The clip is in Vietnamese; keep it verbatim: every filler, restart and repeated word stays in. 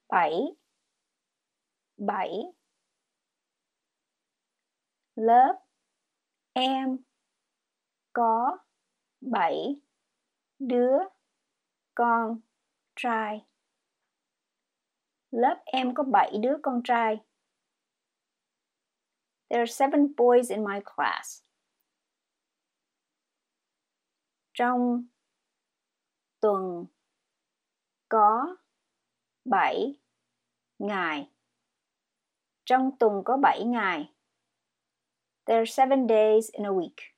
bảy. Bảy. Lớp em có bảy đứa con trai. Lớp em có bảy đứa con trai. There are seven boys in my class. Trong tuần có bảy ngày. Trong tuần có bảy ngày. There are seven days in a week.